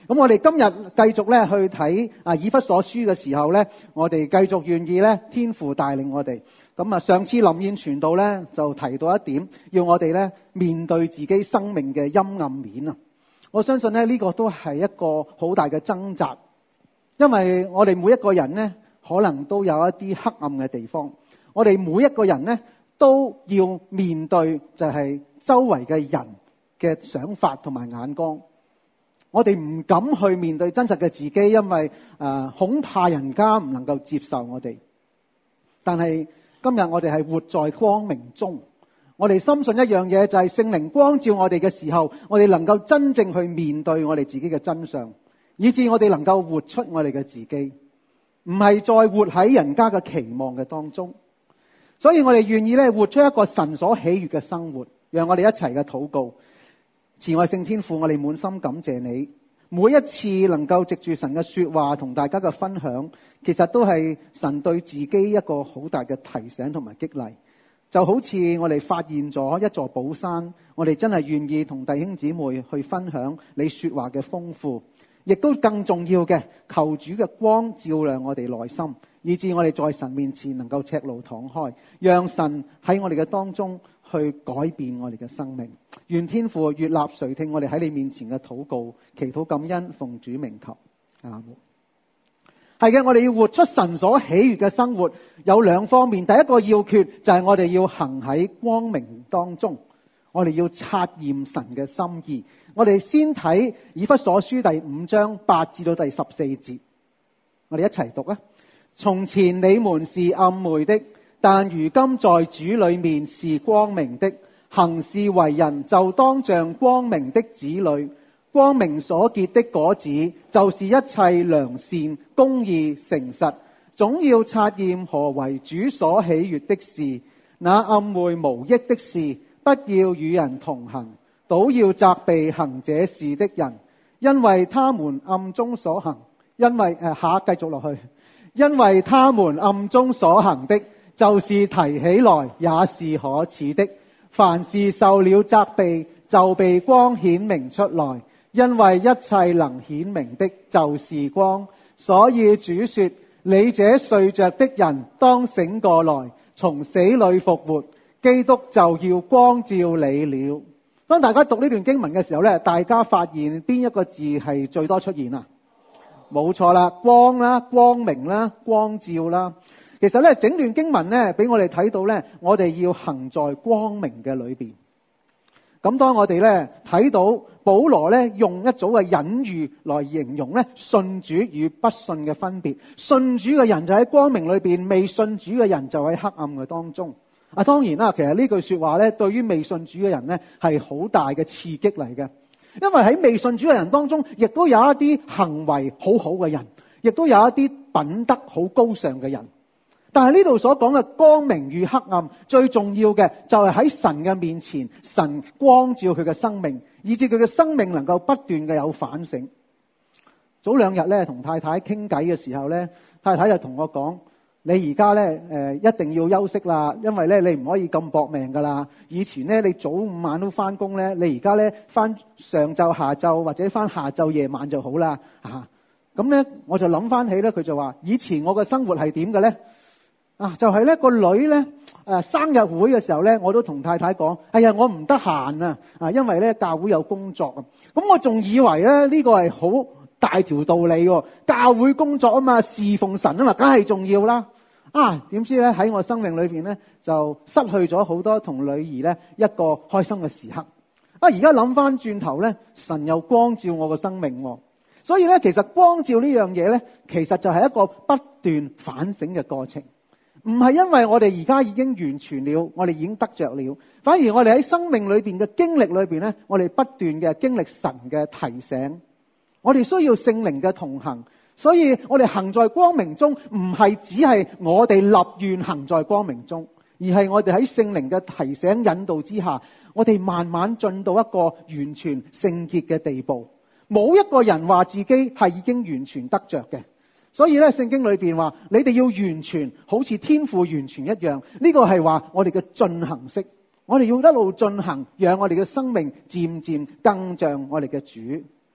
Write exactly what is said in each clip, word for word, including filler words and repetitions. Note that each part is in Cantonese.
咁我哋今日繼續咧去睇啊以弗所書嘅時候咧，我哋繼續願意咧天父帶領我哋。咁啊，上次林燕傳道咧就提到一點，要我哋咧面對自己生命嘅陰暗面啊。我相信咧呢個都係一個好大嘅掙扎，因為我哋每一個人咧可能都有一啲黑暗嘅地方，我哋每一個人咧都要面對就係周圍嘅人嘅想法同埋眼光。我哋唔敢去面對真實嘅自己，因為誒、呃、恐怕人家唔能夠接受我哋。但係今日我哋係活在光明中，我哋深信一樣嘢，就係聖靈光照我哋嘅時候，我哋能夠真正去面對我哋自己嘅真相，以致我哋能夠活出我哋嘅自己，唔係再活喺人家嘅期望嘅當中。所以我哋願意咧活出一個神所喜悅嘅生活。讓我哋一齊嘅禱告。慈愛聖天父，我哋滿心感謝你，每一次能夠藉住神嘅說話同大家嘅分享，其實都係神對自己一個好大嘅提醒同埋激勵。就好似我哋發現咗一座寶山，我哋真係願意同弟兄姊妹去分享你說話嘅豐富，亦都更重要嘅，求主嘅光照亮我哋內心，以致我哋在神面前能夠赤露敞開，讓神喺我哋嘅當中去改變我哋嘅生命。願天父悅納垂聽我哋喺你面前嘅禱告，祈禱感恩，奉主名求，阿門。係嘅，我哋要活出神所喜悅嘅生活，有兩方面。第一個要訣就係我哋要行喺光明當中，我哋要察驗神嘅心意。我哋先睇以弗所書第五章八至到第十四節，我哋一齊讀啊。從前你們是暗昧的，但如今在主裏面是光明的，行事為人就當像光明的子女。光明所結的果子就是一切良善、公義、誠實，總要察驗何為主所喜悅的事。那暗昧無益的事，不要與人同行，倒要責備行這事的人，因為他們暗中所行，因為誒下繼續落去，因為他們暗中所行的，就是提起來也是可恥的。凡是受了責備，就被光顯明出來。因為一切能顯明的就是光，所以主說：你這睡着的人當醒過來，從死裏復活，基督就要光照你了。當大家讀呢段經文嘅時候咧，大家發現邊一個字係最多出現啊？冇錯啦，光啦、光明啦、光照啦。其實咧，整段經文咧，俾我哋睇到咧，我哋要行在光明嘅裏邊。咁當我哋咧睇到保羅咧用一組嘅隱喻來形容咧信主與不信嘅分別，信主嘅人就喺光明裏邊，未信主嘅人就喺黑暗嘅當中。啊，當然啦，其實呢句說話咧對於未信主嘅人咧係好大嘅刺激嚟嘅，因為喺未信主嘅人當中，亦都有一啲行為好好嘅人，亦都有一啲品德好高尚嘅人。但係呢度所講嘅光明與黑暗，最重要嘅就係喺神嘅面前，神光照佢嘅生命，以致佢嘅生命能夠不斷嘅有反省。早兩日咧同太太傾偈嘅時候咧，太太就同我講：你而家咧誒一定要休息啦，因為咧你唔可以咁搏命噶啦。以前咧你早午晚都翻工咧，你而家咧翻上晝下晝或者翻下晝夜晚就好啦。啊，咁咧我就諗翻起咧，佢就話：以前我嘅生活係點嘅咧？啊，就係、是、咧個女咧，誒、呃、生日會嘅時候咧，我都同太太講：哎呀，我唔得閒啊，啊，因為咧教會有工作啊。咁我仲以為咧呢、這個係好大條道理喎，教會工作啊嘛，侍奉神啊嘛，梗係重要啦。啊，點知咧喺我生命裏邊咧，就失去咗好多同女兒咧一個開心嘅時刻。啊，而家諗翻轉頭咧，神又光照我個生命喎。所以咧，其實光照呢樣嘢咧，其實就係一個不斷反省嘅過程。唔係因為我哋而家已經完全了，我哋已經得着了，反而我哋喺生命裏邊嘅經歷裏邊咧，我哋不斷嘅經歷神嘅提醒，我哋需要聖靈嘅同行，所以我哋行在光明中，唔係只係我哋立願行在光明中，而係我哋喺聖靈嘅提醒引導之下，我哋慢慢進到一個完全聖潔嘅地步。冇一個人話自己係已經完全得着嘅。所以咧，聖經裏邊話，你哋要完全，好似天父完全一樣。呢個係話我哋嘅進行式，我哋要一路進行，讓我哋嘅生命漸漸更像我哋嘅主。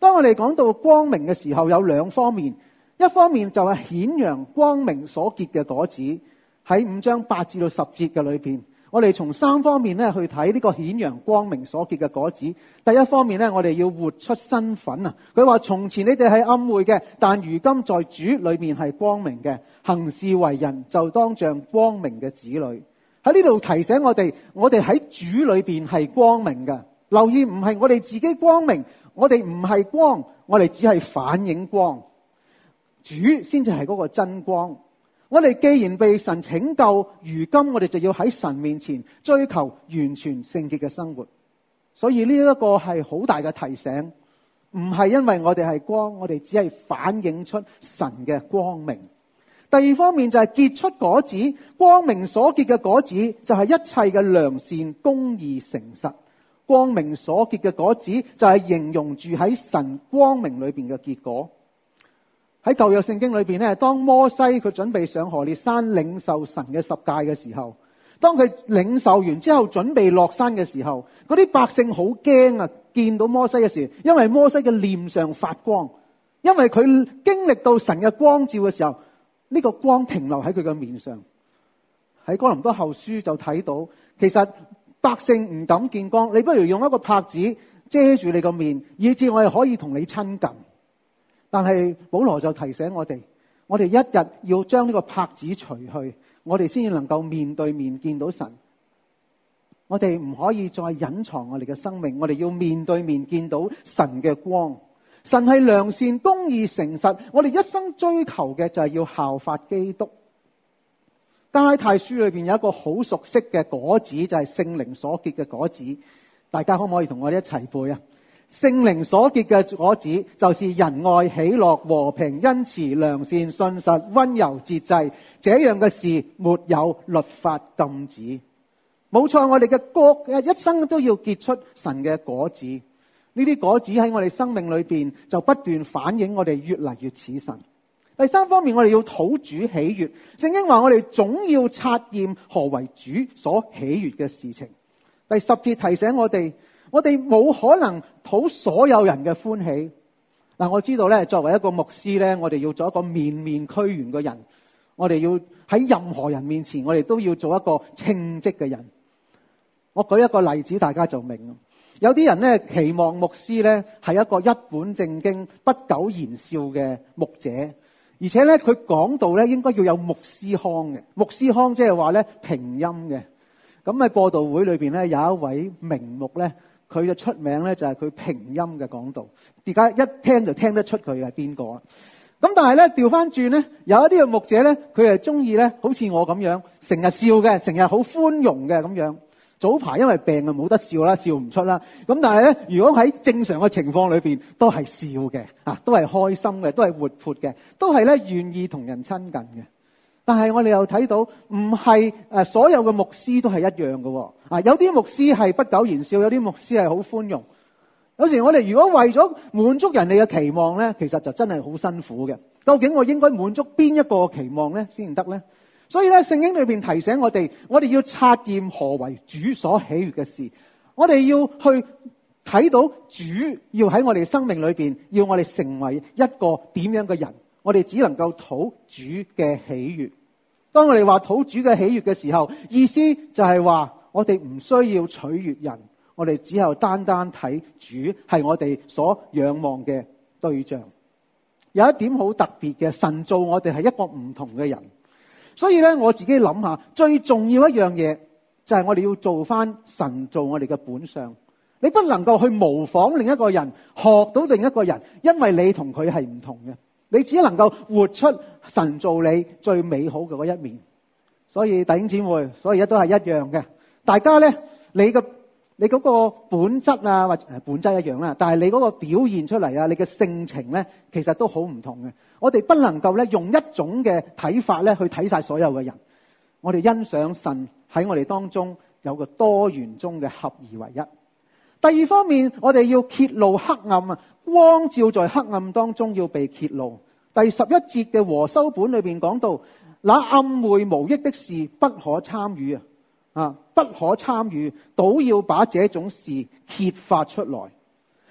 當我哋講到光明嘅時候，有兩方面，一方面就係顯揚光明所結嘅果子，喺五章八至到十節嘅裏邊，我哋從三方面咧去睇呢個顯揚光明所結嘅果子。第一方面咧，我哋要活出身份啊。佢話從前你哋係暗昧嘅，但如今在主裏面係光明嘅，行事為人就當像光明嘅子女。喺呢度提醒我哋，我哋喺主裏邊係光明嘅。留意，唔係我哋自己光明，我哋唔係光，我哋只係反映光，主先至係嗰個真光。我哋既然被神拯救，如今我哋就要喺神面前追求完全聖潔嘅生活。所以呢一個係好大嘅提醒，唔係因為我哋係光，我哋只係反映出神嘅光明。第二方面就係結出果子，光明所結嘅果子就係一切嘅良善、公義、誠實。光明所結嘅果子就係形容住喺神光明裏邊嘅結果。喺舊約聖經裏邊咧，當摩西佢準備上何烈山領受神嘅十誡嘅時候，當佢領受完之後準備落山嘅時候，嗰啲百姓好驚啊！見到摩西嘅時候，因為摩西嘅臉上發光，因為佢經歷到神嘅光照嘅時候，呢個光停留喺佢嘅面上。喺哥林多後書就睇到，其實百姓唔敢見光，你不如用一個帕子遮住你個面，以致我哋可以同你親近。但係保羅就提醒我哋，我哋一日要將呢個帕子除去，我哋先至能夠面對面見到神。我哋唔可以再隱藏我哋嘅生命，我哋要面對面見到神嘅光。神係良善、公義、誠實，我哋一生追求嘅就係要效法基督。加拉太書裏邊有一個好熟悉嘅果子，就係聖靈所結嘅果子。大家可唔可以同我哋一齊背啊？聖靈所結嘅果子就是仁愛、喜樂、和平、恩慈、良善、信實、溫柔、節制，這樣嘅事沒有律法禁止。冇錯，我哋嘅國一生都要結出神嘅果子。呢啲果子喺我哋生命裏邊就不斷反映我哋越嚟越似神。第三方面，我哋要討主喜悅。聖經話我哋總要察驗何為主所喜悅嘅事情。第十節提醒我哋，我哋冇可能討所有人嘅歡喜。嗱，我知道咧，作為一個牧師咧，我哋要做一個面面俱圓嘅人，我哋要喺任何人面前，我哋都要做一個稱職嘅人。我舉一個例子，大家就明。有啲人咧期望牧師咧係一個一本正經、不苟言笑嘅牧者，而且咧佢講道咧應該要有牧師腔嘅。牧師腔即係話咧平音嘅。咁喺播道會裏邊咧有一位名牧咧，佢嘅出名咧就係佢平音嘅講道，而家一聽就聽得出佢係邊個啦。咁但係咧調翻轉咧，有一啲嘅牧者咧，佢係中意咧好似我咁樣，成日笑嘅，成日好寬容嘅咁樣。早排因為病啊冇得笑啦，笑唔出啦。咁但係咧，如果喺正常嘅情況裏邊，都係笑嘅，啊，都係開心嘅，都係活潑嘅，都係咧願意同人親近嘅。但係我哋又睇到，唔係誒所有嘅牧師都係一樣嘅。啊，有啲牧師係不苟言笑，有啲牧師係好寬容。有時我哋如果為咗滿足人哋嘅期望咧，其實就真係好辛苦嘅。究竟我應該滿足邊一個期望咧先得咧？所以咧，聖經裏邊提醒我哋，我哋要察驗何為主所喜悅嘅事。我哋要去睇到主要喺我哋生命裏邊，要我哋成為一個點樣嘅人。我哋只能夠討主嘅喜悅。當我哋話討主嘅喜悅嘅時候，意思就係話我哋唔需要取悅人，我哋只有單單睇主係我哋所仰望嘅對象。有一點好特別嘅，神造我哋係一個唔同嘅人。所以咧，我自己諗下，最重要一樣嘢就係我哋要做翻神做我哋嘅本相。你不能夠去模仿另一個人，學到另一個人，因為你同佢係唔同嘅。你只能夠活出神做你最美好嘅嗰一面。所以弟兄姊妹，所以一都係一樣嘅。大家咧，你嘅你嗰個本質啊，或者本質一樣啦，但係你嗰個表現出嚟啊，你嘅性情咧，其實都好唔同嘅。我哋不能夠咧用一種嘅睇法咧去睇晒所有嘅人。我哋欣賞神喺我哋當中有個多元中嘅合而為一。第二方面，我哋要揭露黑暗啊，光照在黑暗當中要被揭露。第十一節嘅和修本裏邊講到，那暗昧無益的事不可參與啊，啊，不可參與，倒要把這種事揭發出來。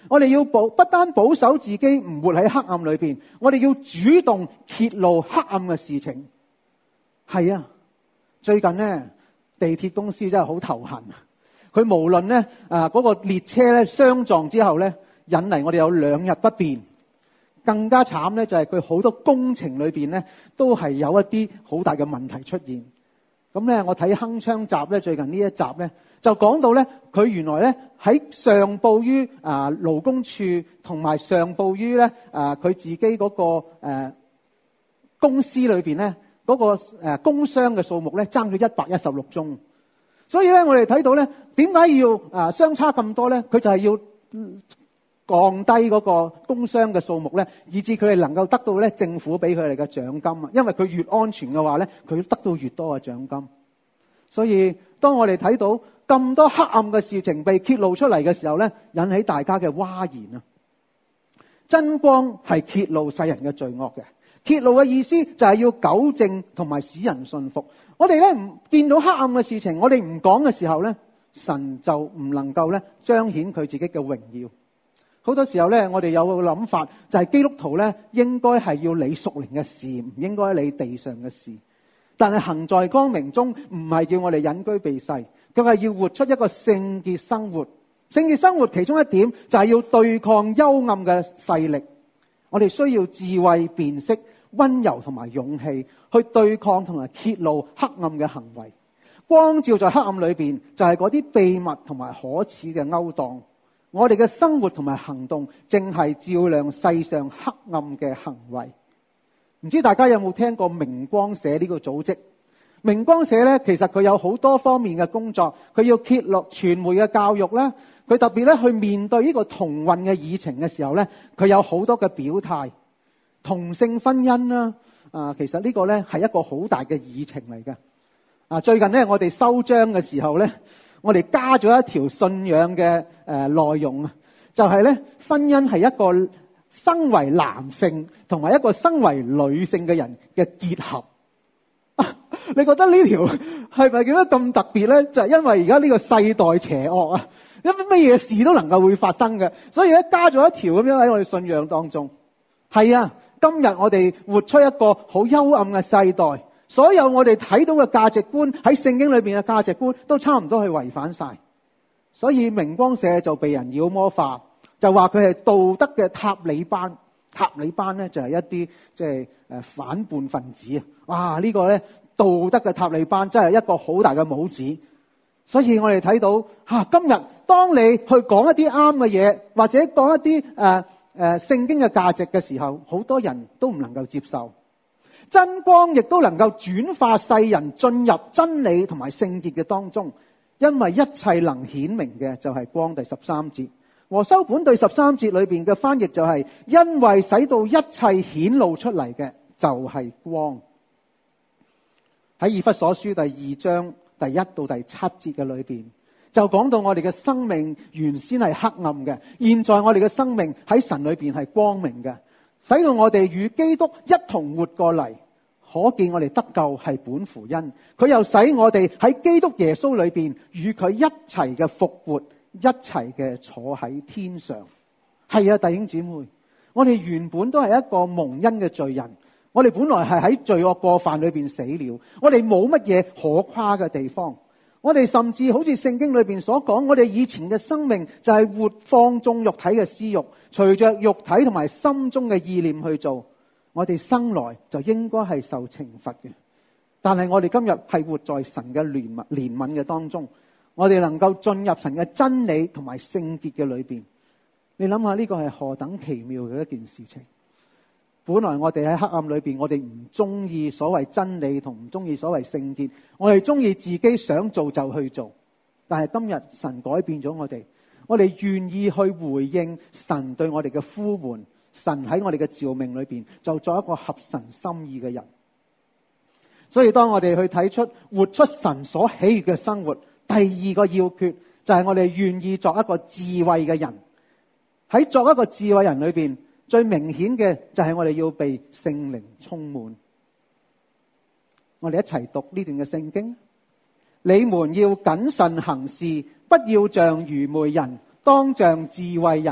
我哋要保不單保守自己唔活喺黑暗裏邊，我哋要主動揭露黑暗嘅事情。係啊，最近呢，地鐵公司真係好頭痕。佢無論呢啊嗰個列車咧相撞之後咧，引嚟我哋有兩日不便。更加慘咧就係佢好多工程裏邊咧都係有一啲好大嘅問題出現。咁咧我睇鏗鏘集咧最近呢一集咧就講到咧佢原來咧喺上報於啊勞工處同埋上報於咧啊佢自己嗰個誒公司裏邊咧嗰個誒工傷嘅數目咧爭咗一百一十六宗。所以咧我哋睇到咧點解要啊相差咁多咧？佢就係要降低嗰個工傷嘅數目咧，以致佢哋能夠得到咧政府俾佢哋嘅獎金啊！因為佢越安全嘅話咧，佢得到越多嘅獎金。所以當我哋睇到咁多黑暗嘅事情被揭露出嚟嘅時候咧，引起大家嘅嘩然啊！真光係揭露世人嘅罪惡嘅，揭露嘅意思就係要糾正同埋使人信服。我哋咧唔見到黑暗嘅事情，我哋唔講嘅時候咧，神就唔能夠咧彰顯佢自己嘅榮耀。好多時候咧，我哋有個諗法，就係基督徒咧應該係要理屬靈嘅事，唔應該理地上嘅事。但係行在光明中，唔係叫我哋隱居避世，佢係要活出一個聖潔生活。聖潔生活其中一點就係要對抗幽暗嘅勢力。我哋需要智慧、辨識、溫柔同埋勇氣去對抗同埋揭露黑暗嘅行為。光照在黑暗裏邊，就係嗰啲秘密同埋可恥嘅勾當。我哋嘅生活同埋行動正係照亮世上黑暗嘅行為。唔知大家有冇聽過明光社呢個組織？明光社咧，其實佢有好多方面嘅工作，佢要揭露傳媒嘅教育啦。佢特別咧去面對呢個同運嘅議程嘅時候咧，佢有好多嘅表態。同性婚姻啦，啊，其實呢個咧係一個好大嘅議程嚟嘅。啊，最近咧我哋收章嘅時候咧，我哋加咗一條信仰嘅誒內容啊，就係咧婚姻係一個身為男性同埋一個身為女性嘅人嘅結合。啊，你覺得呢條係咪叫得咁特別咧？就係因為而家呢個世代邪惡啊，因為乜嘢事都能夠會發生嘅，所以咧加咗一條咁樣喺我哋信仰當中。係啊，今日我哋活出一個好幽暗嘅世代。所有我哋睇到嘅價值觀喺聖經裏邊嘅價值觀都差唔多係違反晒，所以明光社就被人妖魔化，就話佢係道德嘅塔利班。塔利班咧就係一啲即係誒反叛分子啊！哇，呢個咧道德嘅塔利班真係一個好大嘅帽子。所以我哋睇到吓，今日當你去講一啲啱嘅嘢，或者講一啲誒誒聖經嘅價值嘅時候，好多人都唔能夠接受。真光亦都能夠轉化世人進入真理同埋聖潔嘅當中，因為一切能顯明嘅就係光。第十三節和修本對十三節裏邊嘅翻譯就係因為使到一切顯露出嚟嘅就係光。喺以弗所書第二章第一到第七節嘅裏邊就講到我哋嘅生命原先係黑暗嘅，現在我哋嘅生命喺神裏邊係光明嘅，使到我哋與基督一同活過嚟。可見我哋得救係本乎恩，佢又使我哋喺基督耶穌裏邊與佢一齊嘅復活，一齊嘅坐喺天上。係啊，弟兄姊妹，我哋原本都係一個蒙恩嘅罪人，我哋本來係喺罪惡過犯裏邊死了，我哋冇乜嘢可誇嘅地方。我哋甚至好似聖經裏邊所講，我哋以前嘅生命就係活放縱肉體嘅私欲，隨着肉體同埋心中嘅意念去做。我哋生來就應該係受懲罰嘅，但係我哋今日係活在神嘅憐憫憐憫嘅當中，我哋能夠進入神嘅真理同埋聖潔嘅裏邊。你諗下呢個係何等奇妙嘅一件事情。本來我哋喺黑暗裏邊，我哋唔中意所謂真理同唔中意所謂聖潔，我哋中意自己想做就去做。但係今日神改變咗我哋，我哋願意去回應神對我哋嘅呼喚。神喺我哋嘅召命裏邊就做一個合神心意嘅人。所以當我哋去睇出活出神所喜悅嘅生活，第二個要訣就係我哋願意作一個智慧嘅人。喺作一個智慧人裏邊，最明顯嘅就係我哋要被聖靈充滿。我哋一齊讀呢段嘅聖經。你們要謹慎行事，不要像愚昧人，當像智慧人，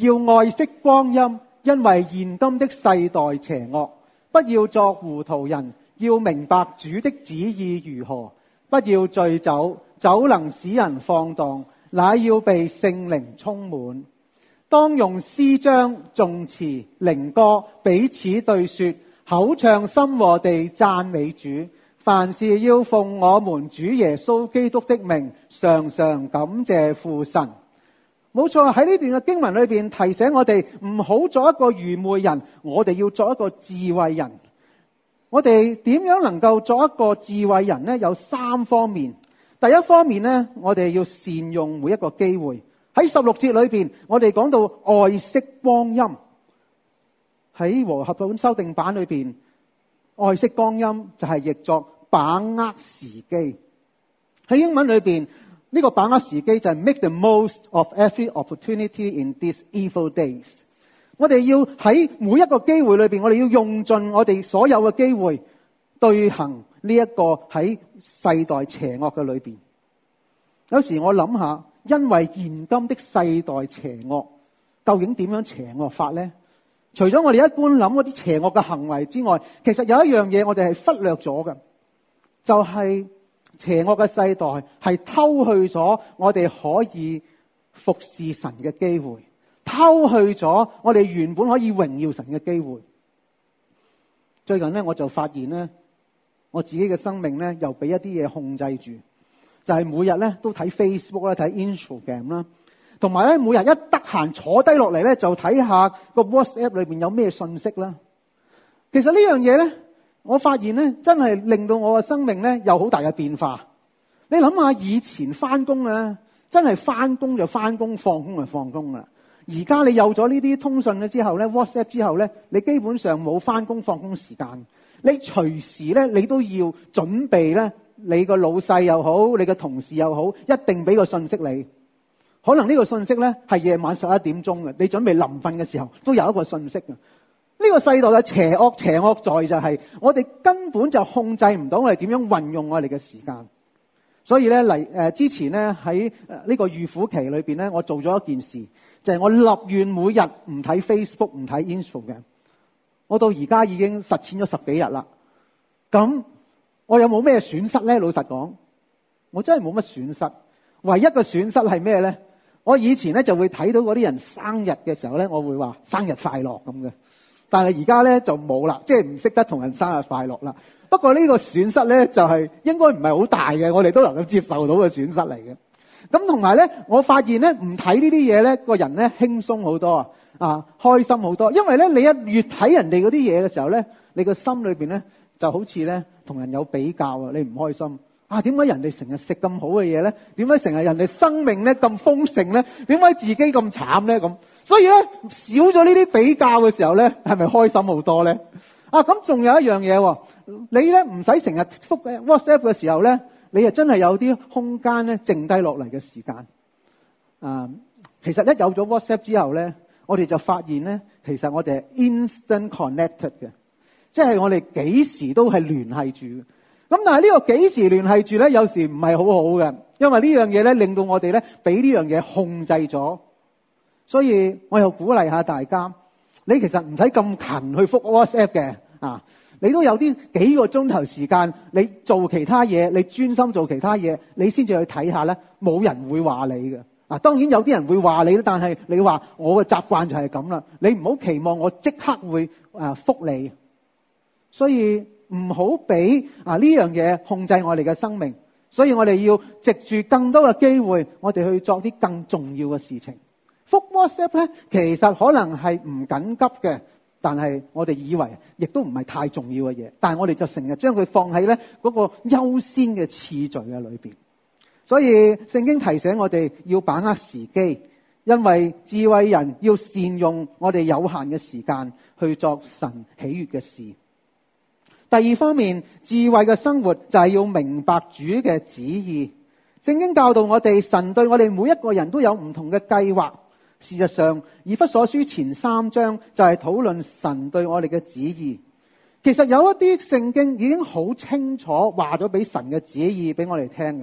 要愛惜光陰，因為現今的世代邪惡。不要作糊塗人，要明白主的旨意如何。不要醉酒，酒能使人放蕩，乃要被聖靈充滿。當用詩章、頌詞、靈歌彼此對說，口唱心和地讚美主。凡事要奉我們主耶穌基督的名，常常感謝父神。冇錯，喺呢段嘅經文裏邊提醒我哋唔好做一個愚昧人，我哋要做一個智慧人。我哋點樣能夠做一個智慧人呢？有三方面。第一方面呢，我哋要善用每一個機會。喺十六節裏邊，我哋講到愛惜光陰。喺和合本修訂版裏邊，愛惜光陰就係譯作把握時機。喺英文裏邊，呢個把握時機就係 make the most of every opportunity in these evil days。我哋要喺每一個機會裏邊，我哋要用盡我哋所有嘅機會，對行呢一個喺世代邪惡嘅裏邊。有時我諗下，因為現今的世代邪惡，究竟點樣邪惡法呢？除咗我哋一般諗嗰啲邪惡嘅行為之外，其實有一樣嘢我哋係忽略咗嘅，就係邪惡嘅世代係偷去咗我哋可以服侍神嘅機會，偷去咗我哋原本可以榮耀神嘅機會。最近呢，我就發現呢，我自己嘅生命呢，又俾一啲嘢控制住，就係每日呢都睇 Facebook 啦，睇 Instagram 啦，同埋咧每日一得閒坐低落嚟咧就睇下個 WhatsApp 裏邊有咩信息啦。其實呢樣嘢咧，我發現咧真係令到我嘅生命咧有好大嘅變化。你諗下以前翻工咧，真係翻工就翻工，放工就放工啦。而家你有咗呢啲通訊咧之後咧 ，WhatsApp 之後咧，你基本上冇翻工放工時間，你隨時咧你都要準備咧，你個老細又好，你個同事又好，一定俾個信息你。可能呢個信息咧係夜晚十一點鐘嘅，你準備臨瞓嘅時候都有一個信息嘅。呢個世代嘅邪惡邪惡在就係我哋根本就控制唔到我哋點樣運用我哋嘅時間。所以咧嚟誒之前咧喺呢個預苦期裏邊咧，我做咗一件事，就係我立願每日唔睇 Facebook 唔睇 Instagram。我到而家已經實踐咗十幾日啦。咁我有冇咩損失咧？老實講，我真係冇乜損失。唯一嘅損失係咩咧？我以前咧就會睇到嗰啲人生日嘅時候咧，我會話生日快樂咁嘅。但係而家咧就冇啦，即係唔識得同人生日快樂啦。不過呢個損失咧就係應該唔係好大嘅，我哋都能夠接受到嘅損失嚟嘅。咁同埋咧，我發現咧唔睇呢啲嘢咧，個人咧輕鬆好多啊，啊開心好多。因為咧你一越睇人哋嗰啲嘢嘅時候咧，你個心裏邊咧就好似咧同人有比較啊，你唔開心。啊，點解人哋成日食咁好嘅嘢咧？點解成日人哋生命咧咁豐盛咧？點解自己咁慘咧？咁所以咧少咗呢啲比較嘅時候咧，係咪開心好多咧？啊，咁仲有一樣嘢，你咧唔使成日覆 WhatsApp 嘅時候咧，你又真係有啲空間咧靜低落嚟嘅時間。啊，其實一有咗 WhatsApp 之後咧，我哋就發現咧，其實我哋係 instant connected 嘅，即係我哋幾時都係聯繫住。咁但係呢個幾時聯繫住咧，有時唔係好好嘅，因為呢樣嘢咧令到我哋咧俾呢樣嘢控制咗。所以我又鼓勵下大家，你其實唔使咁勤去覆 WhatsApp 嘅啊，你都有啲幾個鐘頭時間，你做其他嘢，你專心做其他嘢，你先至去睇下咧，冇人會話你嘅。啊，當然有啲人會話你，但係你話我嘅習慣就係咁啦，你唔好期望我即刻會啊覆你。所以唔好俾啊呢樣嘢控制我哋嘅生命，所以我哋要藉住更多嘅機會，我哋去做啲更重要嘅事情。覆 WhatsApp 咧，其實可能係唔緊急嘅，但係我哋以為亦都唔係太重要嘅嘢，但係我哋就成日將佢放喺咧嗰個優先嘅次序嘅裏邊。所以聖經提醒我哋要把握時機，因為智慧人要善用我哋有限嘅時間去作神喜悅嘅事。第二方面，智慧嘅生活就係要明白主嘅旨意。聖經教導我哋，神對我哋每一個人都有唔同嘅計劃。事實上，以弗所書前三章就係討論神對我哋嘅旨意。其實有一啲聖經已經好清楚話咗俾神嘅旨意俾我哋聽嘅。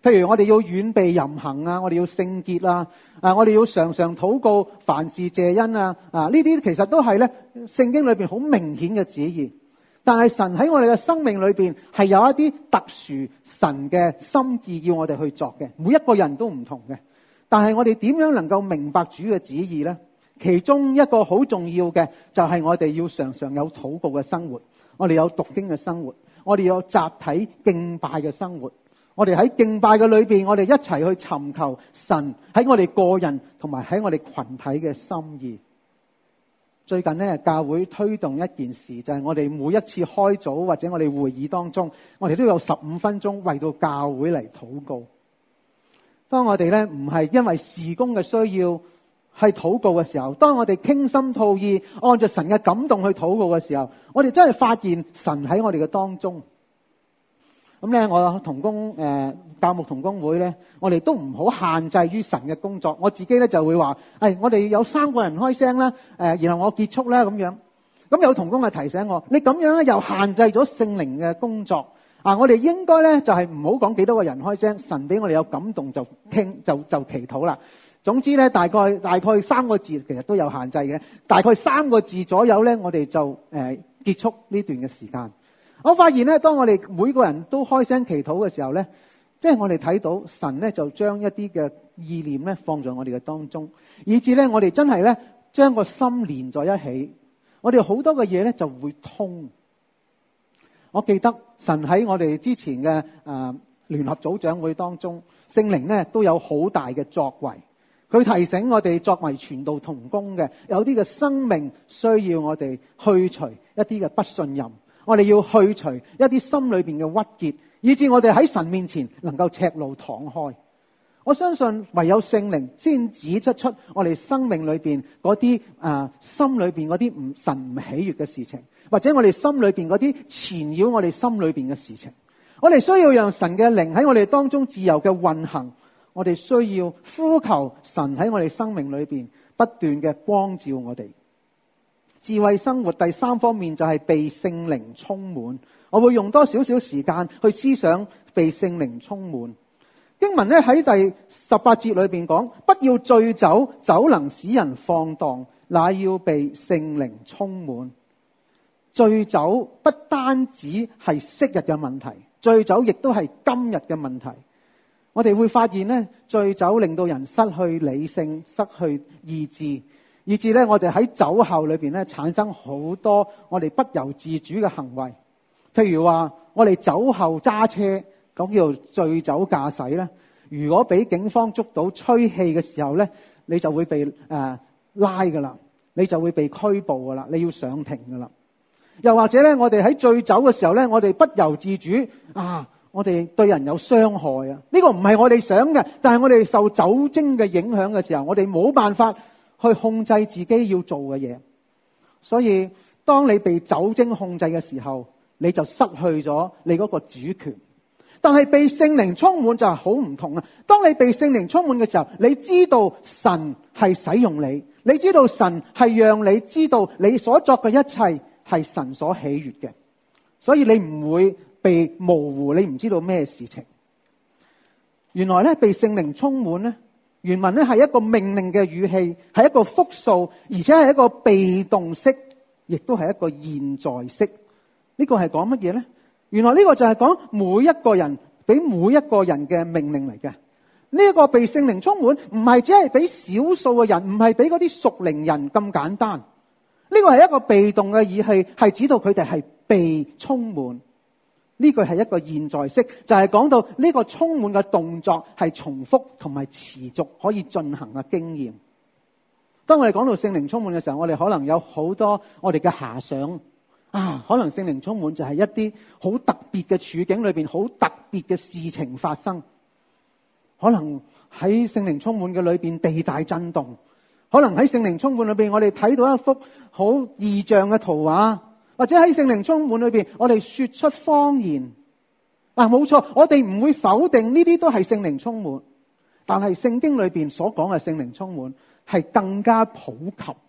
譬如我哋要遠避淫行啊，我哋要聖潔啊，啊我哋要常常禱告，凡事謝恩啊，啊呢啲其實都係咧聖經裏邊好明顯嘅旨意。但係神喺我哋嘅生命裏邊係有一啲特殊神嘅心意要我哋去作嘅，每一個人都唔同嘅。但係我哋點樣能夠明白主嘅旨意呢？其中一個好重要嘅就係我哋要常常有禱告嘅生活，我哋有讀經嘅生活，我哋有集體敬拜嘅生活。我哋喺敬拜嘅裏邊，我哋一齊去尋求神喺我哋個人同埋喺我哋群體嘅心意。最近呢，教會推動一件事，就係我哋每一次開組或者我哋會議當中，我哋都有十五分鐘為到教會嚟禱告。當我哋呢唔係因為事工嘅需要去禱告嘅時候，當我哋傾心吐意按照神嘅感動去禱告嘅時候，我哋真係發現神喺我哋嘅當中。咁咧，我同工誒教牧同工會咧，我哋都唔好限制於神嘅工作。我自己咧就會話，誒，我哋有三個人開聲啦，誒，然後我結束啦咁樣。咁有同工係提醒我，你咁樣咧又限制咗聖靈嘅工作啊！我哋應該咧就係唔好講幾多個人開聲，神俾我哋有感動就傾就就祈禱啦。總之咧，大概大概三個字其實都有限制嘅，大概三個字左右咧，我哋就誒結束呢段嘅時間。我發現咧，當我哋每個人都開聲祈禱嘅時候咧，即係我哋睇到神咧就將一啲嘅意念咧放在我哋嘅當中，以至咧我哋真係咧將個心連在一起，我哋好多嘅嘢咧就會通。我記得神喺我哋之前嘅誒聯合組長會當中，聖靈咧都有好大嘅作為。佢提醒我哋作為傳道同工嘅，有啲嘅生命需要我哋去除一啲嘅不信任。我哋要去除一啲心裏邊嘅鬱結，以致我哋喺神面前能夠赤露敞開。我相信唯有聖靈先指出出我哋生命裏邊嗰啲啊心裏邊嗰啲唔神唔喜悅嘅事情，或者我哋心裏邊嗰啲纏繞我哋心裏邊嘅事情。我哋需要讓神嘅靈喺我哋當中自由嘅運行。我哋需要呼求神喺我哋生命裏邊不斷嘅光照我哋。智慧生活第三方面就係被聖靈充滿。我會用多少少時間去思想被聖靈充滿。經文咧喺第十八節裏邊講，不要醉酒，酒能使人放蕩，乃要被聖靈充滿。醉酒不單止係昔日嘅問題，醉酒亦都係今日嘅問題。我哋會發現咧，醉酒令到人失去理性，失去意志。以至咧，我哋喺酒後裏邊咧產生好多我哋不由自主嘅行為。譬如話，我哋酒後揸車，咁叫做醉酒駕駛咧。如果俾警方捉到吹氣嘅時候咧，你就會被誒、呃、拉噶啦，你就會被拘捕噶啦，你要上庭噶啦。又或者咧，我哋喺醉酒嘅時候咧，我哋不由自主啊，我哋對人有傷害啊。呢個唔係我哋想嘅，但係我哋受酒精嘅影響嘅時候，我哋冇辦法去控制自己要做嘅嘢。所以當你被酒精控制嘅時候，你就失去咗你嗰個主權。但係被聖靈充滿就係好唔同啊！當你被聖靈充滿嘅時候，你知道神係使用你，你知道神係讓你知道你所作嘅一切係神所喜悅嘅，所以你唔會被模糊，你唔知道咩事情。原來咧，被聖靈充滿咧，原文咧係一個命令嘅語氣，係一個複數，而且係一個被動式，亦都係一個現在式。呢個係講乜嘢呢？原來呢個就係講每一個人俾每一個人嘅命令嚟嘅。呢一個被聖靈充滿，唔係只係俾少數嘅人，唔係俾嗰啲屬靈人咁簡單。呢個係一個被動嘅語氣，係指到佢哋係被充滿。呢個係一個現在式，就係講到呢個充滿嘅動作係重複同埋持續可以進行嘅經驗。當我哋講到聖靈充滿嘅時候，我哋可能有好多我哋嘅遐想啊，可能聖靈充滿就係一啲好特別嘅處境裏邊，好特別嘅事情發生。可能喺聖靈充滿嘅裏邊，地大震動；可能喺聖靈充滿裏邊，我哋睇到一幅好異象嘅圖畫。或者喺聖靈充滿裏邊，我哋說出方言。嗱，冇錯，我哋唔會否定呢啲都係聖靈充滿，但係聖經裏邊所講嘅聖靈充滿係更加普及，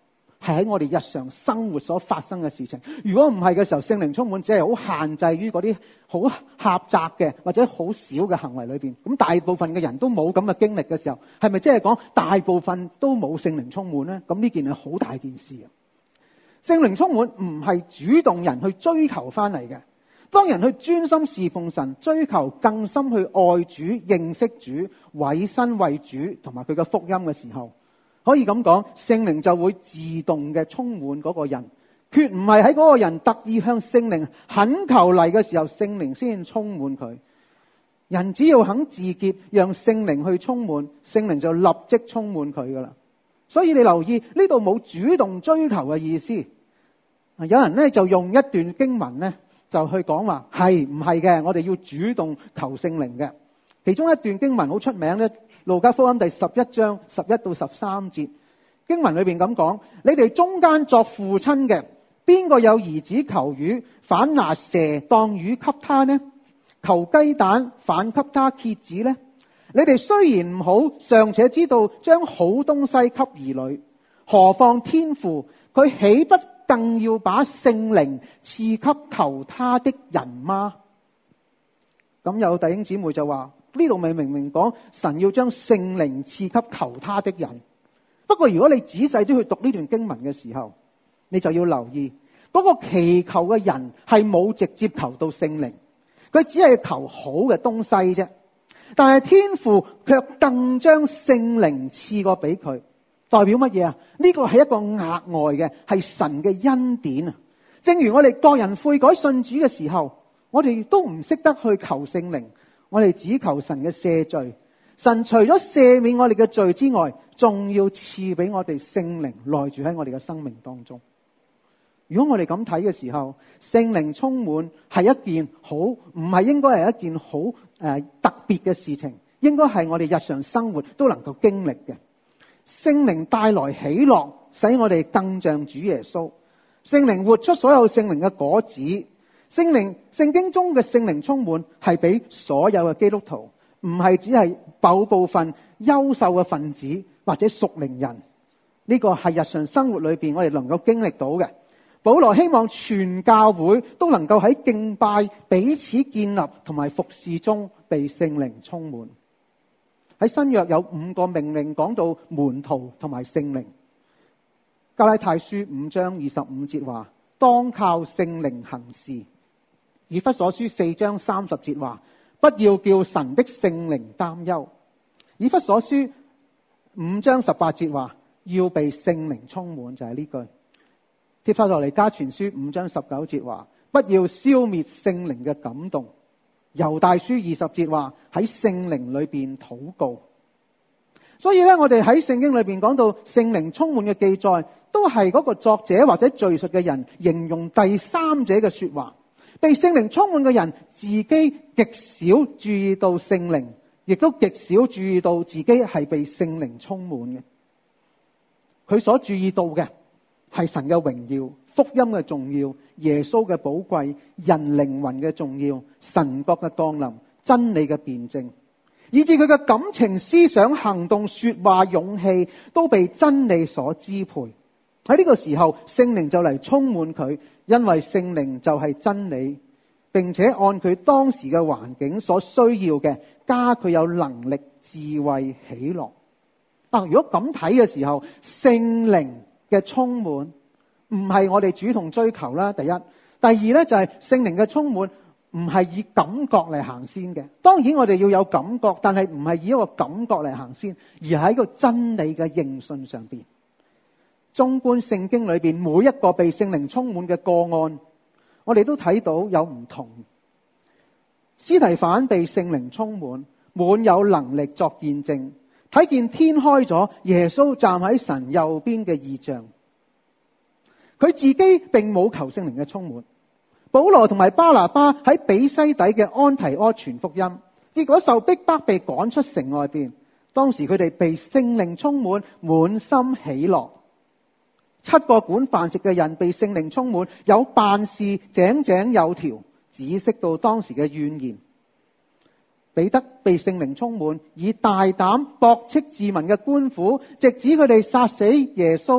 係喺我哋日常生活所發生嘅事情。如果唔係嘅時候，聖靈充滿只係好限制於嗰啲好狹窄嘅或者好少嘅行為裏邊。咁大部分嘅人都冇咁嘅經歷嘅時候，係咪即係講大部分都冇聖靈充滿呢？咁呢件係好大件事啊！聖靈充滿唔係主動人去追求翻嚟嘅。當人去專心侍奉神，追求更深去愛主、認識主、委身為主同埋佢嘅福音嘅時候，可以咁講，聖靈就會自動嘅充滿嗰個人，決唔係喺嗰個人特意向聖靈懇求嚟嘅時候，聖靈先充滿佢。人只要肯自潔，讓聖靈去充滿，聖靈就立即充滿佢噶啦。所以你留意呢度冇主動追求嘅意思。有人呢就用一段經文呢，就去講話係唔係嘅，我哋要主動求聖靈嘅。其中一段經文好出名咧，路加福音第十一章十一到十三節經文裏邊咁講：你哋中間作父親嘅，邊個有兒子求魚，反拿蛇當魚給他呢？求雞蛋，反給他蠍子呢？你哋雖然唔好，尚且知道將好東西給兒女，何況天父，佢豈不更要把聖靈賜給求他的人嗎？咁有弟兄姊妹就話，呢度咪明明講神要將聖靈賜給求他的人。不過如果你仔細啲去讀呢段經文嘅時候，你就要留意嗰個祈求嘅人係冇直接求到聖靈，佢只係求好嘅東西啫。但係天父卻更將聖靈賜過俾佢。代表乜嘢啊？呢個係一個額外嘅，係神嘅恩典啊！正如我哋個人悔改信主嘅時候，我哋都唔識得去求聖靈，我哋只求神嘅赦罪。神除咗赦免我哋嘅罪之外，仲要賜俾我哋聖靈內住喺我哋嘅生命當中。如果我哋咁睇嘅時候，聖靈充滿係一件好，唔係應該係一件好誒、呃、特別嘅事情，應該係我哋日常生活都能夠經歷嘅。聖靈帶來喜樂，使我哋更像主耶穌。聖靈活出所有聖靈嘅果子。聖靈聖經中嘅聖靈充滿係俾所有嘅基督徒，唔係只係某部分優秀嘅分子或者屬靈人。呢個係日常生活裏邊我哋能夠經歷到嘅。保羅希望全教會都能夠喺敬拜、彼此建立同埋服侍中被聖靈充滿。喺新約有五個命令講到門徒同埋聖靈。加拉太書五章二十五節話，當靠聖靈行事。以弗所書四章三十節話，不要叫神的聖靈擔憂。以弗所書五章十八節話，要被聖靈充滿，就係呢句。帖撒羅尼迦前書五章十九節話，不要消滅聖靈嘅感動。猶大書二十節話，喺聖靈裏邊禱告。所以咧，我哋喺聖經裏邊講到聖靈充滿嘅記載，都係嗰個作者或者敘述嘅人形容第三者嘅說話。被聖靈充滿嘅人自己極少注意到聖靈，亦都極少注意到自己係被聖靈充滿嘅。佢所注意到嘅係神嘅榮耀、福音嘅重要、耶穌嘅寶貴、人靈魂嘅重要、神國嘅降臨、真理嘅辯證，以致佢嘅感情、思想、行動、說話、勇氣都被真理所支配。喺呢個時候，聖靈就嚟充滿佢，因為聖靈就係真理，並且按佢當時嘅環境所需要嘅，加佢有能力、智慧、喜樂。但如果咁睇嘅時候，聖靈嘅充滿唔係我哋主動追求啦。第一，第二咧就係聖靈嘅充滿唔係以感覺嚟行先嘅。當然我哋要有感覺，但係唔係以一個感覺嚟行先，而係喺個真理嘅認信上邊。縱觀聖經裏邊每一個被聖靈充滿嘅個案，我哋都睇到有唔同。司提反被聖靈充滿，滿有能力作見證，睇見天開咗，耶穌站喺神右邊嘅異象。佢自己並冇求聖靈嘅充滿。保羅同埋巴拿巴喺比西底嘅安提阿傳福音，結果受逼迫被趕出城外邊。當時佢哋被聖靈充滿，滿心喜樂。七個管飯食嘅人被聖靈充滿，有辦事井井有條，止息到當時嘅怨言。彼得被聖靈充滿，以大膽駁斥自民嘅官府，直指佢哋殺死耶穌，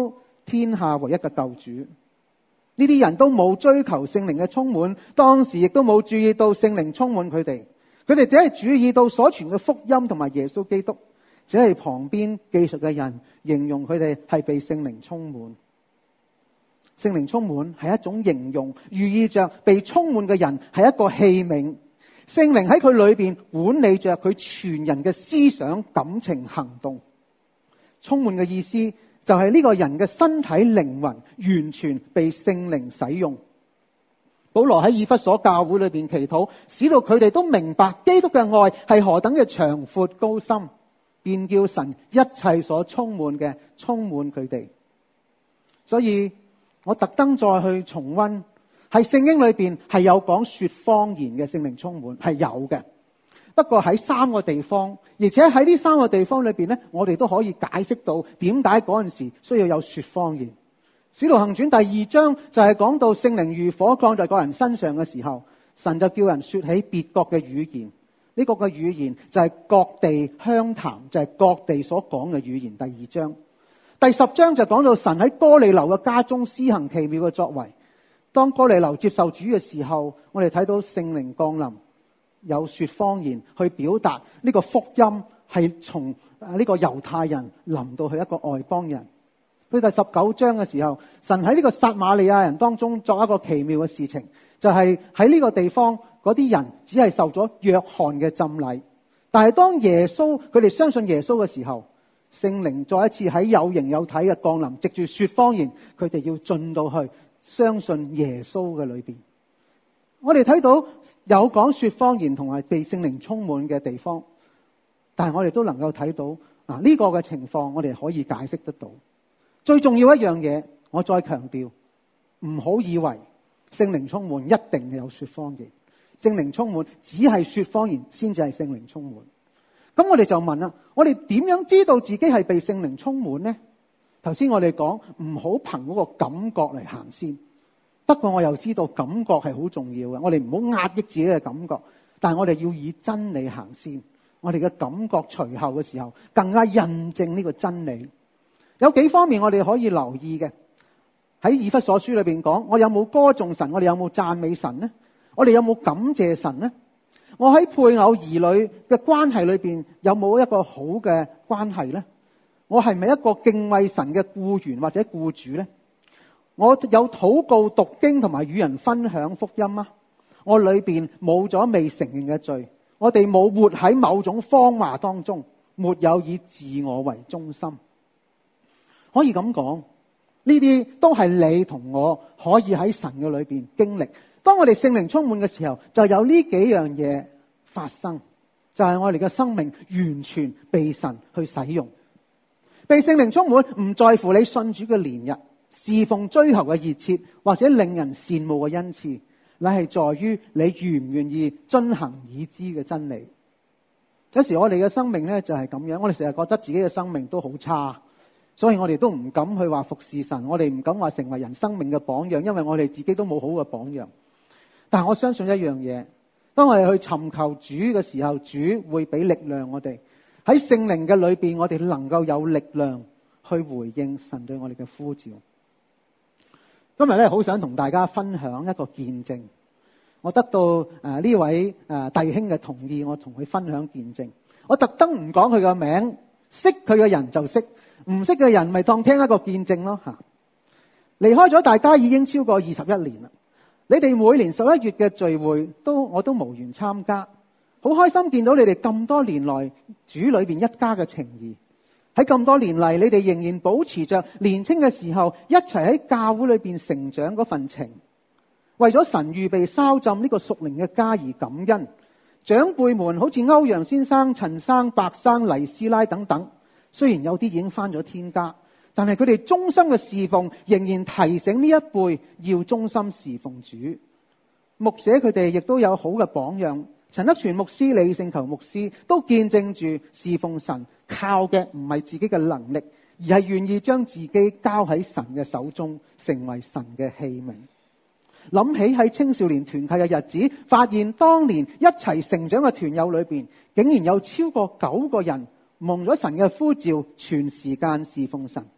天下唯一嘅救主。呢啲人都冇追求聖靈嘅充滿，當時亦都冇注意到聖靈充滿佢哋，佢哋只係注意到所傳嘅福音同埋耶穌基督，只係旁邊記述嘅人形容佢哋係被聖靈充滿。聖靈充滿係一種形容，寓意着被充滿嘅人係一個器皿，聖靈喺佢裏邊管理着佢全人嘅思想、感情、行動。充滿嘅意思就係呢個人嘅身體靈魂完全被聖靈使用。保羅喺以弗所教會裏邊祈禱，使到佢哋都明白基督嘅愛係何等嘅長闊高深，便叫神一切所充滿嘅充滿佢哋。所以我特登再去重溫，喺聖經裏邊係有講說方言嘅聖靈充滿，係有嘅。不過喺三個地方，而且喺呢三個地方裏邊呢，我哋都可以解釋到點解嗰陣時需要有說方言。使徒行傳第二章就係講到聖靈如火降在個人身上嘅時候，神就叫人說起別國嘅語言。呢個嘅語言就係各地鄉談，就係各地所講嘅語言。第二章第十章就講到神喺哥尼流嘅家中施行奇妙嘅作為。當哥尼流接受主嘅時候，我哋睇到聖靈降臨，有說方言去表達呢個福音係從呢個猶太人臨到去一個外邦人。去第十九章嘅時候，神喺呢個撒瑪利亞人當中作一個奇妙嘅事情，就係喺呢個地方嗰啲人只係受咗約翰嘅浸禮，但係當耶穌佢哋相信耶穌嘅時候，聖靈再一次喺有形有體嘅降臨，藉住說方言，佢哋要進到去相信耶穌嘅裏邊。我哋睇到有講說方言同埋被聖靈充滿嘅地方，但係我哋都能夠睇到啊呢個嘅情況，我哋可以解釋得到。最重要一樣嘢，我再強調，唔好以為聖靈充滿一定係有說方言，聖靈充滿只係說方言先至係聖靈充滿。咁我哋就問啦，我哋點樣知道自己係被聖靈充滿呢？頭先我哋講唔好憑嗰個感覺嚟行先，不過我又知道感覺係好重要嘅，我哋唔好壓抑自己嘅感覺，但係我哋要以真理行先。我哋嘅感覺隨後嘅時候，更加印證呢個真理。有幾方面我哋可以留意嘅，喺以弗所書裏邊講，我哋有冇歌頌神？我哋有冇讚美神呢？我哋有冇感謝神呢？我喺配偶兒女嘅關係裏邊有冇一個好嘅關係呢？我係咪一個敬畏神嘅僱員或者僱主呢？我有禱告、讀經同埋與人分享福音嗎？我裏邊冇咗未承認嘅罪，我哋冇活喺某種謊話當中，沒有以自我為中心。可以咁講，呢啲都係你同我可以喺神嘅裏邊經歷。當我哋聖靈充滿嘅時候，就有呢幾樣嘢發生，就係我哋嘅生命完全被神去使用。被聖靈充滿唔在乎你信主嘅年日、侍奉追求嘅熱切或者令人羨慕嘅恩賜，乃係在於你願唔願意遵行已知嘅真理。有時我哋嘅生命呢就係咁樣，我哋成日覺得自己嘅生命都好差，所以我哋都唔敢去話服侍神，我哋唔敢話成為人生命嘅榜樣，因為我哋自己都冇好嘅榜樣。但係我相信一樣嘢，當我哋去尋求主嘅時候，主會俾力量我哋。喺聖靈嘅裏邊，我哋能夠有力量去回應神對我哋嘅呼召。今日咧，好想同大家分享一個見證。我得到誒呢、呃、位誒、呃、弟兄嘅同意，我同佢分享見證。我特登唔講佢個名，識佢嘅人就識，唔識嘅人咪當聽一個見證咯吓。離開咗大家已經超過二十一年啦。你哋每年十一月嘅聚會都我都無緣參加，好開心見到你哋咁多年來主裏邊一家嘅情誼。喺咁多年嚟，你哋仍然保持着年青嘅時候一齊喺教會裏邊成長嗰份情，為咗神預備燒浸呢個屬靈嘅家而感恩。長輩們好似歐陽先生、陳生、白生、黎師奶等等，雖然有啲已經返咗天家，但係佢哋忠心嘅侍奉仍然提醒呢一輩要忠心侍奉主。牧者佢哋亦都有好嘅榜樣，陳德全牧師、李聖球牧師都見證住侍奉神靠嘅唔係自己嘅能力，而係願意將自己交喺神嘅手中，成為神嘅器皿。諗起喺青少年團契嘅日子，發現當年一齊成長嘅團友裏邊，竟然有超過九個人蒙咗神嘅呼召，全時間侍奉神。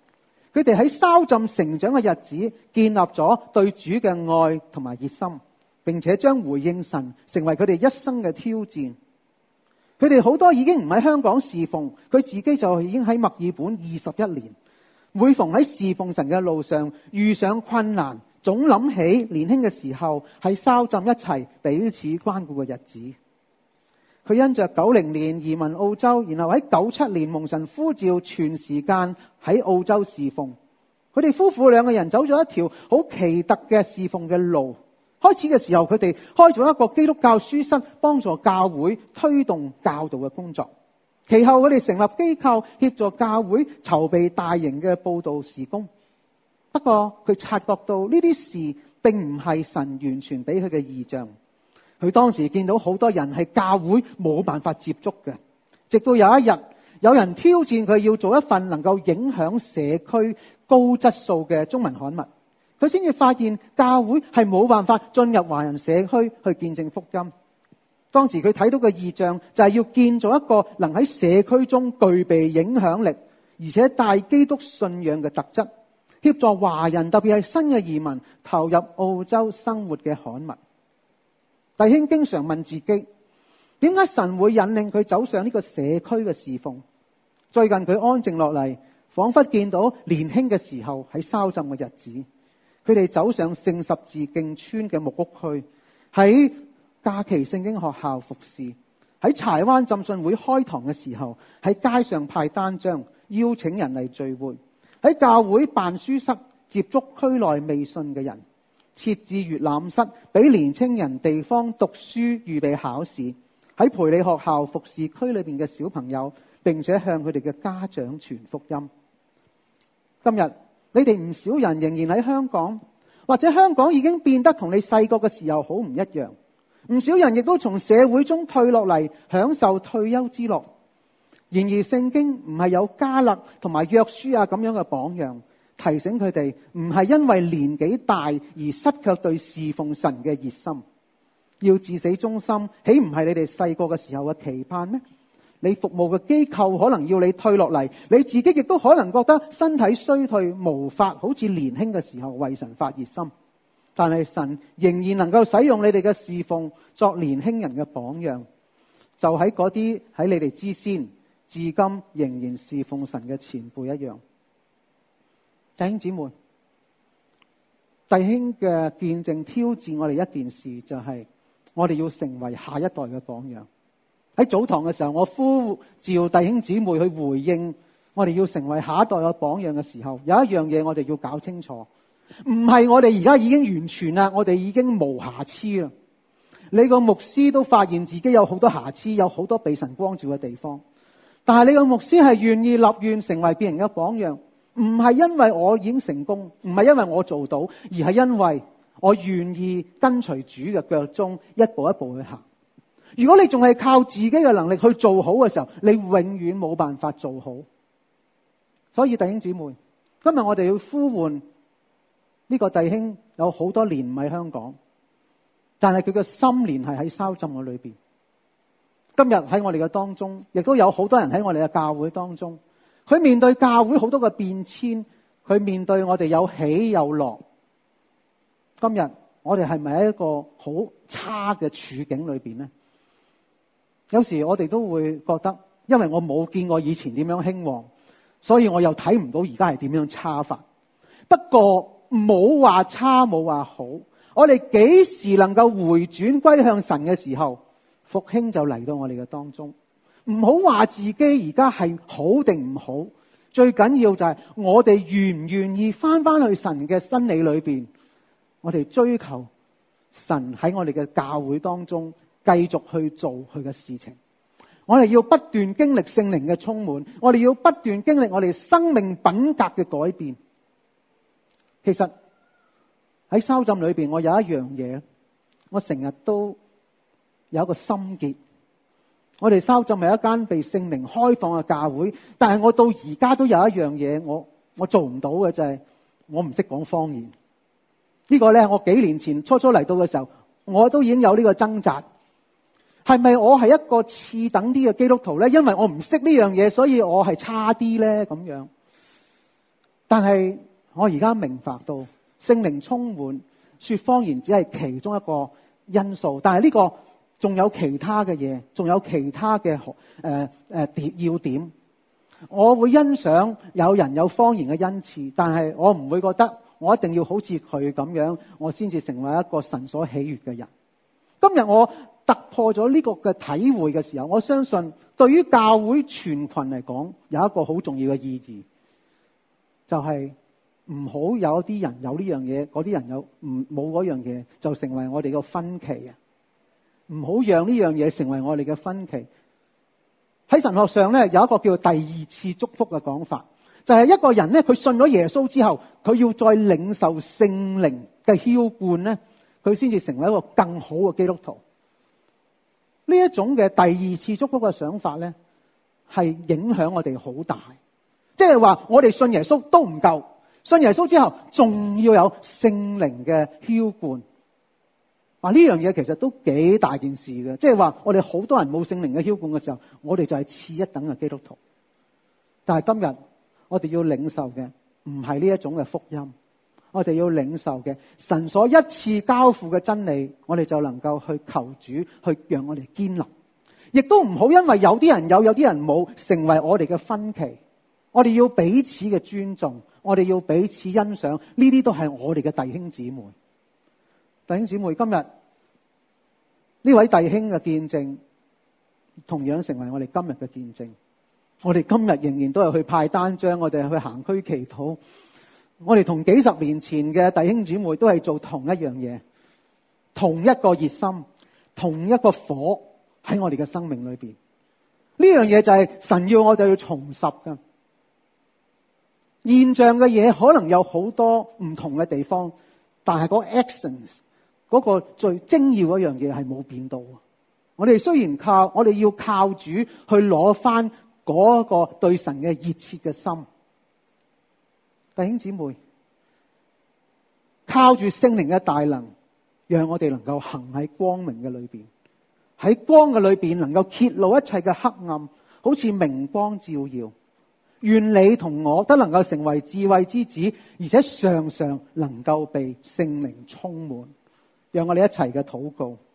佢哋喺燒浸成長嘅日子，建立咗對主嘅愛同埋熱心，並且將回應神成為佢哋一生嘅挑戰。佢哋好多已經唔喺香港侍奉，佢自己就已經喺墨爾本二十一年。每逢喺侍奉神嘅路上遇上困難，總諗起年輕嘅時候喺燒浸一齊彼此關顧嘅日子。佢因着九零年移民澳洲，然後喺九七年蒙神呼召全時間喺澳洲侍奉。佢哋夫婦兩個人走咗一條好奇特嘅侍奉嘅路。開始嘅時候，佢哋開咗一個基督教書室，幫助教會推動教導嘅工作。其後佢哋成立機構，協助教會籌備大型嘅佈道事工。不過佢察覺到呢啲事並唔係神完全俾佢嘅異象。佢當時見到好多人係教會冇辦法接觸嘅，直到有一日有人挑戰佢要做一份能夠影響社區高質素嘅中文刊物，佢先至發現教會係冇辦法進入華人社區去見證福音。當時佢睇到嘅異象就係要建造一個能喺社區中具備影響力，而且帶基督信仰嘅特質，協助華人特別係新嘅移民投入澳洲生活嘅刊物。弟兄經常問自己，點解神會引領佢走上呢個社區嘅侍奉？最近佢安靜落嚟，仿佛見到年輕嘅時候喺燒浸嘅日子。佢哋走上聖十字徑村嘅木屋區，喺假期聖經學校服侍，喺柴灣浸信會開堂嘅時候，喺街上派單張邀請人嚟聚會，喺教會辦書室接觸區內未信嘅人，設置閱覽室俾年青人地方讀書預備考試，喺培理學校服侍區裏邊嘅小朋友，並且向佢哋嘅家長傳福音。今日你哋唔少人仍然喺香港，或者香港已經變得同你細個嘅時候好唔一樣。唔少人亦都從社會中退落嚟，享受退休之樂。然而聖經唔係有迦勒同埋約書亞咁樣嘅榜樣，提醒佢哋唔係因為年紀大而失卻對侍奉神嘅熱心。要至死忠心，豈唔係你哋細個嘅時候嘅期盼咩？你服務嘅機構可能要你退落嚟，你自己亦都可能覺得身體衰退，無法好似年輕嘅時候為神發熱心。但係神仍然能夠使用你哋嘅侍奉作年輕人嘅榜樣，就喺嗰啲喺你哋之先至今仍然侍奉神嘅前輩一樣。弟兄姊妹，弟兄嘅見證挑戰我哋一件事，就係我哋要成為下一代嘅榜樣。喺早堂嘅時候，我呼召弟兄姊妹去回應我哋要成為下一代嘅榜樣嘅時候，有一樣嘢我哋要搞清楚，唔係我哋而家已經完全啦，我哋已經無瑕疵啦。你個牧師都發現自己有好多瑕疵，有好多被神光照嘅地方，但係你個牧師係願意立願成為別人嘅榜樣，唔係因為我已經成功，唔係因為我做到，而係因為我願意跟隨主嘅腳蹤，一步一步去行。如果你仲係靠自己嘅能力去做好嘅時候，你永遠冇辦法做好。所以弟兄姊妹，今日我哋要呼喚呢個弟兄，有好多年唔喺香港，但係佢嘅心連係喺燒浸嘅裏邊。今日喺我哋嘅當中，亦都有好多人喺我哋嘅教會當中，佢面對教會好多嘅變遷，佢面對我哋有起有落。今日我哋係咪喺一個好差嘅處境裏邊呢？有時我哋都會覺得，因為我冇見過以前點樣興旺，所以我又睇唔到而家係點樣差法。不過冇話差，冇話好，我哋幾時能夠回轉歸向神嘅時候，復興就嚟到我哋嘅當中。唔好話自己而家係好定唔好，最緊要就係我哋願唔願意翻翻去神嘅真理裏邊，我哋追求神喺我哋嘅教會當中繼續去做佢嘅事情。我哋要不斷經歷聖靈嘅充滿，我哋要不斷經歷我哋生命品格嘅改變。其實喺燒浸裏邊，我有一樣嘢，我成日都有一個心結。我哋燒浸係一間被聖靈開放嘅教會，但係我到而家都有一樣嘢，我我做唔到嘅就係我唔識講方言。呢個呢，我幾年前初初嚟到嘅時候，我都已經有呢個掙扎。係咪我係一個次等啲嘅基督徒呢？因為我唔識呢樣嘢，所以我係差啲呢咁樣。 但係我而家明白到聖靈充滿說方言只係其中一個因素，但係呢個仲有其他嘅嘢，仲有其他嘅誒誒點要點。我會欣賞有人有方言嘅恩賜，但係我唔會覺得我一定要好似佢咁樣，我先至成為一個神所喜悅嘅人。今日我突破咗呢個嘅體會嘅時候，我相信對於教會全群嚟講有一個好重要嘅意義，就係唔好有一啲人有呢樣嘢，嗰啲人有唔冇嗰樣嘢，就成為我哋嘅分歧啊！唔好讓呢樣嘢成為我哋嘅分歧。喺神學上咧，有一個叫第二次祝福嘅講法，就係一個人咧，佢信咗耶穌之後，佢要再領受聖靈嘅澆灌咧，佢先至成為一個更好嘅基督徒。呢一種嘅第二次祝福嘅想法咧，係影響我哋好大。即係話我哋信耶穌都唔夠，信耶穌之後仲要有聖靈嘅澆灌。嗱，呢樣嘢其實都幾大件事嘅，即係話我哋好多人冇聖靈嘅澆灌嘅時候，我哋就係次一等嘅基督徒。但係今日我哋要領受嘅唔係呢一種嘅福音，我哋要領受嘅神所一次交付嘅真理，我哋就能夠去求主去讓我哋堅立，亦都唔好因為有啲人有，有啲人冇，成為我哋嘅分歧。我哋要彼此嘅尊重，我哋要彼此欣賞，呢啲都係我哋嘅弟兄姊妹。弟兄姊妹，今日呢位弟兄嘅見證，同樣成為我哋今日嘅見證。我哋今日仍然都係去派單張，我哋去行區祈禱。我哋同幾十年前嘅弟兄姊妹都係做同一樣嘢，同一個熱心，同一個火喺我哋嘅生命裏邊。呢樣嘢就係神要我哋要重拾㗎。現象嘅嘢可能有好多唔同嘅地方，但係嗰 essence 嗰個最精要嗰樣嘢係冇變到。我哋雖然靠，我哋要靠主去攞翻嗰個對神嘅熱切嘅心。弟兄姊妹，靠住聖靈嘅大能，讓我哋能夠行喺光明嘅裏邊，喺光嘅裏邊能夠揭露一切嘅黑暗，好似明光照耀。願你同我都能夠成為智慧之子，而且常常能夠被聖靈充滿。讓我哋一齊嘅禱告。